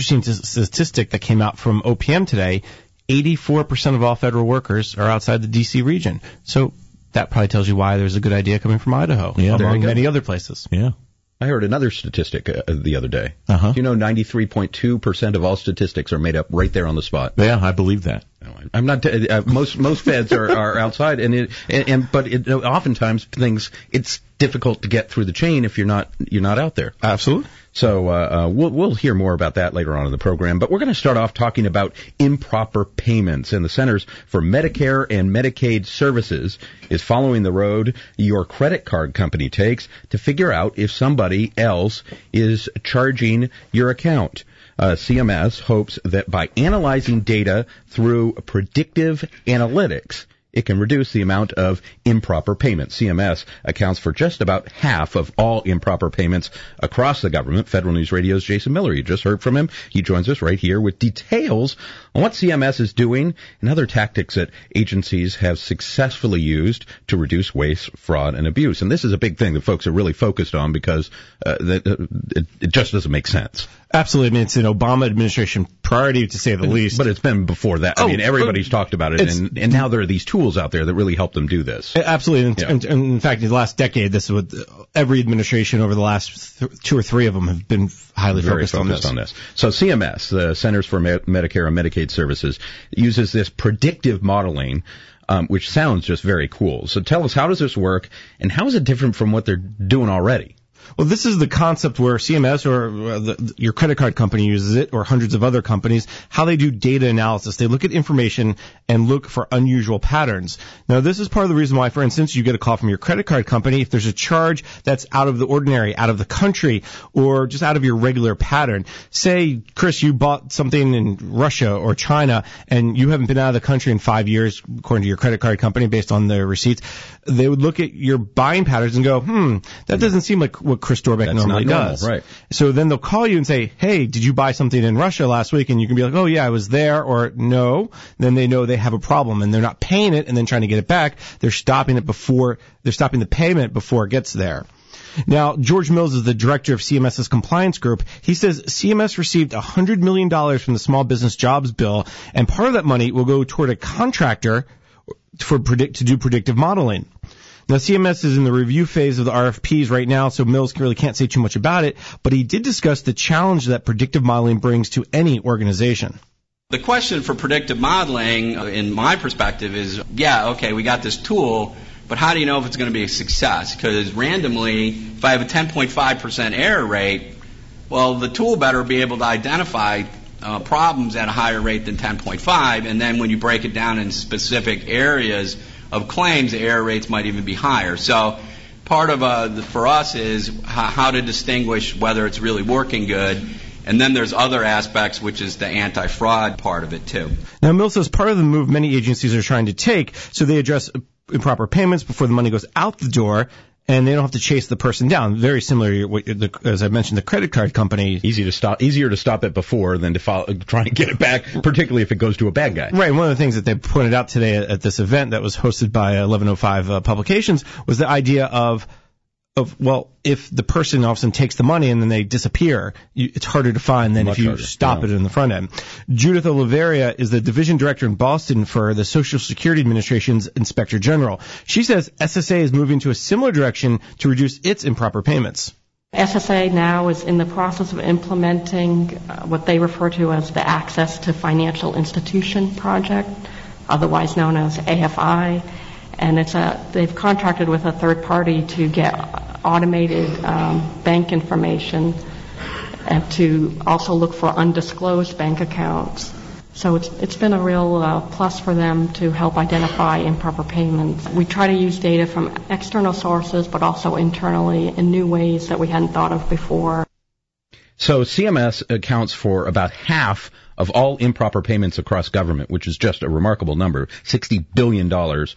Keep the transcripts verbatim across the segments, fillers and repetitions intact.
interesting t- statistic that came out from O P M today. eighty-four percent of all federal workers are outside the D C region. So that probably tells you why there's a good idea coming from Idaho, yeah, among many other places. Yeah. I heard another statistic uh, the other day. Uh-huh. You know, ninety-three point two percent of all statistics are made up right there on the spot. Yeah, I believe that. I'm not. T- uh, most most feds are, are outside, and it and, and but it, oftentimes things it's difficult to get through the chain if you're not you're not out there. Absolutely. So uh, uh, we'll we'll hear more about that later on in the program. But we're going to start off talking about improper payments, and the Centers for Medicare and Medicaid Services is following the road your credit card company takes to figure out if somebody else is charging your account. Uh, C M S hopes that by analyzing data through predictive analytics, it can reduce the amount of improper payments. C M S accounts for just about half of all improper payments across the government. Federal News Radio's Jason Miller, you just heard from him. He joins us right here with details on what C M S is doing and other tactics that agencies have successfully used to reduce waste, fraud, and abuse. And this is a big thing that folks are really focused on because uh, that, uh, it, it just doesn't make sense. Absolutely. I mean, it's an Obama administration priority, to say the least. But it's been before that. I oh, mean, everybody's talked about it, and, and now there are these tools out there that really help them do this. Absolutely. And, yeah. and, and in fact, in the last decade, this is what every administration over the last th- two or three of them have been highly Very focused, focused on, on this. this. So C M S, the Centers for Me- Medicare and Medicaid Services, uses this predictive modeling, um, which sounds just very cool. So tell us, how does this work, and how is it different from what they're doing already? Well, this is the concept where C M S or uh, the, your credit card company uses it, or hundreds of other companies, how they do data analysis. They look at information and look for unusual patterns. Now, this is part of the reason why, for instance, you get a call from your credit card company if there's a charge that's out of the ordinary, out of the country, or just out of your regular pattern. Say, Chris, you bought something in Russia or China, and you haven't been out of the country in five years, according to your credit card company, based on their receipts. They would look at your buying patterns and go, hmm, that doesn't seem like what Chris Dorbeck That's normally not normal, does. right. So then they'll call you and say, hey, did you buy something in Russia last week? And you can be like, oh, yeah, I was there, or no. Then they know they have a problem, and they're not paying it and then trying to get it back. They're stopping it before, they're stopping the payment before it gets there. Now, George Mills is the director of CMS's compliance group. He says C M S received one hundred million dollars from the Small Business Jobs Bill, and part of that money will go toward a contractor for predict, to do predictive modeling. Now, C M S is in the review phase of the R F Ps right now, so Mills really can't say too much about it, but he did discuss the challenge that predictive modeling brings to any organization. The question for predictive modeling, in my perspective, is, yeah, okay, we got this tool, but how do you know if it's going to be a success? Because randomly, if I have a ten point five percent error rate, well, the tool better be able to identify uh, problems at a higher rate than ten point five, and then when you break it down in specific areas of claims, the error rates might even be higher. So part of uh, the, for us is how, how to distinguish whether it's really working good. And then there's other aspects, which is the anti-fraud part of it, too. Now, Mills says part of the move many agencies are trying to take, so they address improper payments before the money goes out the door, and they don't have to chase the person down. Very similar to what, the, as I mentioned, the credit card company. Easy to stop, easier to stop it before than to follow, try and get it back, particularly if it goes to a bad guy. Right. One of the things that they pointed out today at, at this event that was hosted by eleven oh five uh, Publications was the idea of, of well, if the person all of a sudden takes the money and then they disappear, you, it's harder to find than Much if you harder, stop yeah. it in the front end. Judith Oliveria is the division director in Boston for the Social Security Administration's Inspector General. She says S S A is moving to a similar direction to reduce its improper payments. S S A now is in the process of implementing uh, what they refer to as the Access to Financial Institution Project, otherwise known as A F I. And it's a, they've contracted with a third party to get automated um, bank information and to also look for undisclosed bank accounts. So it's it's been a real uh, plus for them to help identify improper payments. We try to use data from external sources, but also internally in new ways that we hadn't thought of before. So C M S accounts for about half of all improper payments across government, which is just a remarkable number, sixty billion dollars.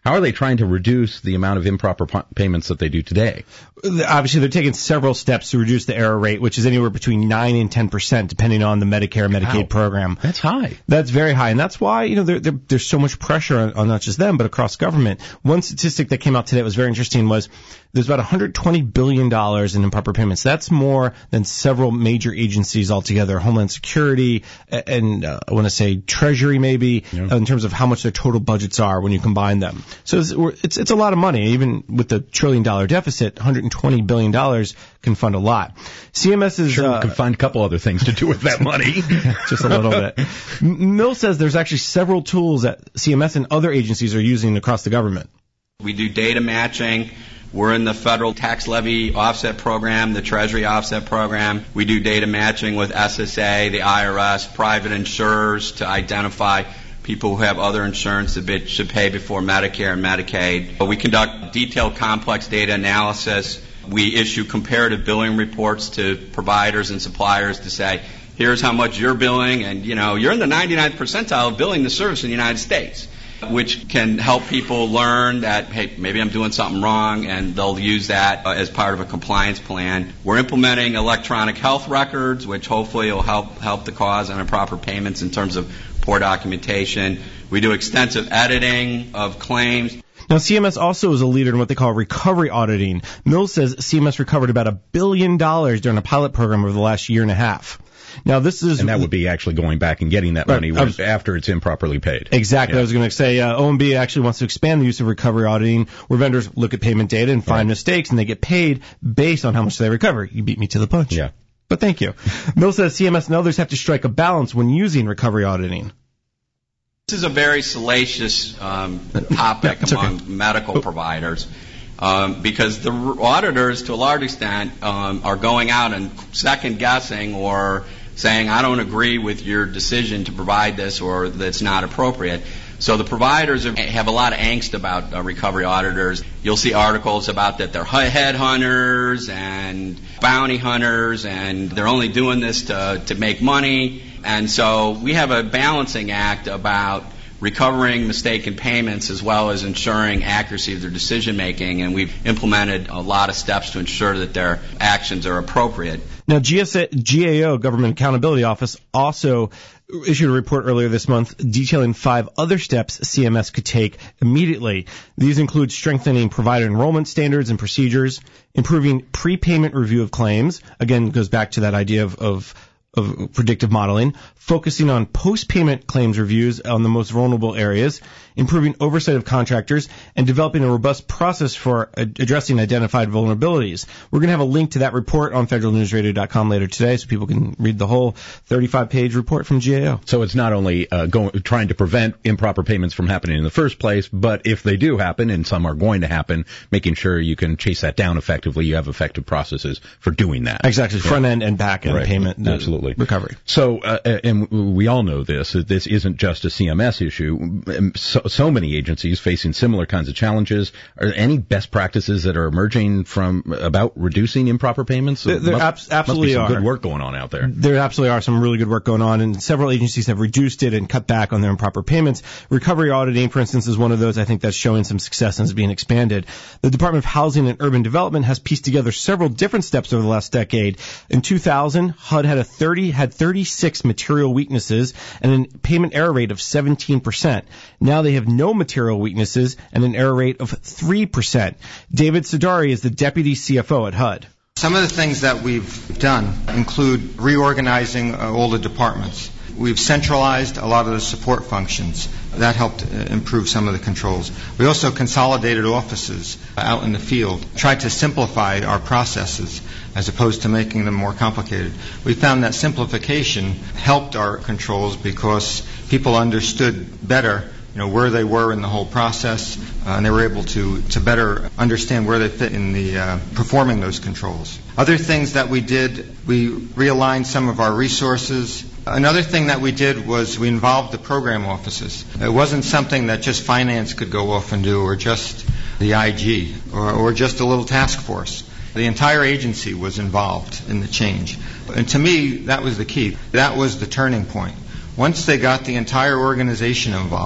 How are they trying to reduce the amount of improper p- payments that they do today? Obviously, they're taking several steps to reduce the error rate, which is anywhere between nine and ten percent, depending on the Medicare Medicaid Wow. program. That's high. That's very high, and that's why, you know, there, there, there's so much pressure on, on not just them, but across government. One statistic that came out today that was very interesting was there's about one hundred twenty billion dollars in improper payments. That's more than several major agencies altogether, Homeland Security and uh, I want to say Treasury maybe, Yeah. in terms of how much their total budgets are when you combine them. So it's, it's, it's a lot of money. Even with the trillion dollar deficit, one hundred twenty billion dollars can fund a lot. C M S is... Sure, uh, we could find a couple other things to do with that money. just a little bit. M- Mill says there's actually several tools that C M S and other agencies are using across the government. We do data matching. We're in the federal tax levy offset program, the Treasury offset program. We do data matching with S S A, the I R S, private insurers to identify people who have other insurance that should pay before Medicare and Medicaid. We conduct detailed, complex data analysis. We issue comparative billing reports to providers and suppliers to say, here's how much you're billing, and, you know, you're in the ninety-ninth percentile of billing the service in the United States, which can help people learn that, hey, maybe I'm doing something wrong, and they'll use that uh, as part of a compliance plan. We're implementing electronic health records, which hopefully will help help the cause on improper payments in terms of poor documentation. We do extensive editing of claims. Now, C M S also is a leader in what they call recovery auditing. Mills says C M S recovered about a billion dollars during a pilot program over the last year and a half. Now, this is... And that would be actually going back and getting that Right. money was, after it's improperly paid. Exactly. Yeah. I was going to say uh, O M B actually wants to expand the use of recovery auditing where vendors look at payment data and find Right. mistakes, and they get paid based on how much they recover. You beat me to the punch. Yeah. But thank you. Mills says C M S and others have to strike a balance when using recovery auditing. This is a very salacious um, topic It's among okay. medical providers um, because the auditors, to a large extent, um, are going out and second-guessing or saying, I don't agree with your decision to provide this or that's not appropriate. So the providers have a lot of angst about uh, recovery auditors. You'll see articles about that they're headhunters and bounty hunters, and they're only doing this to, to make money. And so we have a balancing act about recovering mistaken payments as well as ensuring accuracy of their decision making, and we've implemented a lot of steps to ensure that their actions are appropriate. Now, G S A, G A O, Government Accountability Office, also issued a report earlier this month detailing five other steps C M S could take immediately. These include strengthening provider enrollment standards and procedures, improving prepayment review of claims, again, goes back to that idea of, of of predictive modeling, focusing on post-payment claims reviews on the most vulnerable areas, improving oversight of contractors, and developing a robust process for ad- addressing identified vulnerabilities. We're going to have a link to that report on federal news radio dot com later today so people can read the whole thirty-five page report from G A O. So it's not only uh, going, trying to prevent improper payments from happening in the first place, but if they do happen, and some are going to happen, making sure you can chase that down effectively. You have effective processes for doing that. Exactly, Yeah. front end and back end Right. payment. uh, Absolutely. Recovery. So, uh, and we all know this, that this isn't just a C M S issue. So, so many agencies facing similar kinds of challenges. Are there any best practices that are emerging from about reducing improper payments? There, there must, abs- absolutely must be some are. good work going on out there. There absolutely are some really good work going on, and several agencies have reduced it and cut back on their improper payments. Recovery auditing, for instance, is one of those I think that's showing some success and is being expanded. The Department of Housing and Urban Development has pieced together several different steps over the last decade. In two thousand, H U D had a thirty had thirty-six material weaknesses and a payment error rate of seventeen percent. Now they have no material weaknesses and an error rate of three percent. David Sidari is the Deputy C F O at H U D. Some of the things that we've done include reorganizing uh, all the departments. We've centralized a lot of the support functions. That helped uh, improve some of the controls. We also consolidated offices out in the field, tried to simplify our processes as opposed to making them more complicated. We found that simplification helped our controls because people understood better, you know, where they were in the whole process, uh, and they were able to, to better understand where they fit in the uh, performing those controls. Other things that we did, we realigned some of our resources. Another thing that we did was we involved the program offices. It wasn't something that just finance could go off and do, or just the I G, or, or just a little task force. The entire agency was involved in the change. And to me, that was the key. That was the turning point. Once they got the entire organization involved,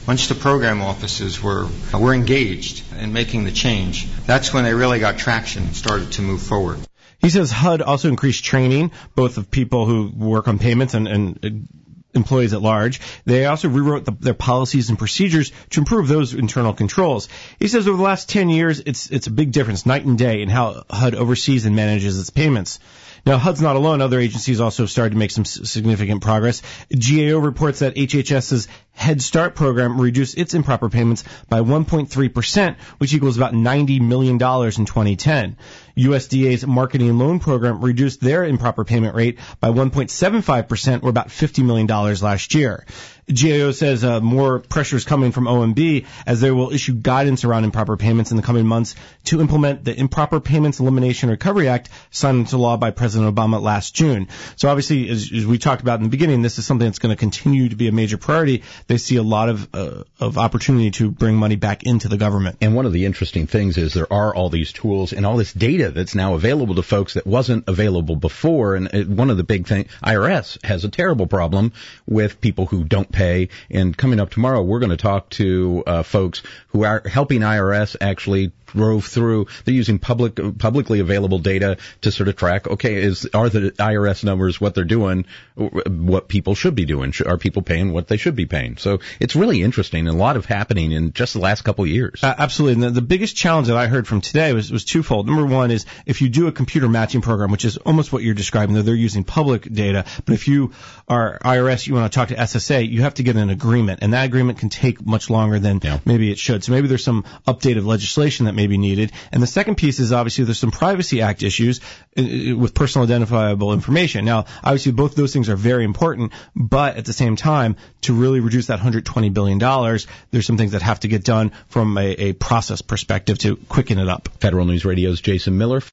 Once the program offices were were engaged in making the change, that's when they really got traction and started to move forward. He says H U D also increased training, both of people who work on payments and, and employees at large. They also rewrote the, their policies and procedures to improve those internal controls. He says over the last ten years, it's it's a big difference, night and day, in how H U D oversees and manages its payments. Now, H U D's not alone. Other agencies also started to make some significant progress. G A O reports that H H S's Head Start program reduced its improper payments by one point three percent, which equals about ninety million dollars in twenty ten. U S D A's Marketing and Loan Program reduced their improper payment rate by one point seven five percent, or about fifty million dollars last year. G A O says uh, more pressure is coming from O M B as they will issue guidance around improper payments in the coming months to implement the Improper Payments Elimination and Recovery Act signed into law by President Obama last June. So obviously, as, as we talked about in the beginning, this is something that's going to continue to be a major priority. They see a lot of uh, of opportunity to bring money back into the government. And one of the interesting things is there are all these tools and all this data that's now available to folks that wasn't available before. And it, one of the big things, I R S has a terrible problem with people who don't pay. And coming up tomorrow, we're going to talk to uh, folks who are helping I R S actually drove through. They're using public, publicly available data to sort of track, okay, is are the I R S numbers what they're doing, what people should be doing? Are people paying what they should be paying? So it's really interesting and a lot of happening in just the last couple of years. Uh, absolutely. And the, the biggest challenge that I heard from today was, was twofold. Number one is if you do a computer matching program, which is almost what you're describing, though they're using public data, but if you are I R S, you want to talk to S S A, you have to get an agreement, and that agreement can take much longer than yeah. maybe it should. So maybe there's some updated legislation that may be needed. And the second piece is obviously there's some Privacy Act issues with personal identifiable information. Now, obviously both those things are very important, but at the same time, to really reduce that one hundred twenty billion dollars, there's some things that have to get done from a, a process perspective to quicken it up. Federal News Radio's Jason Miller.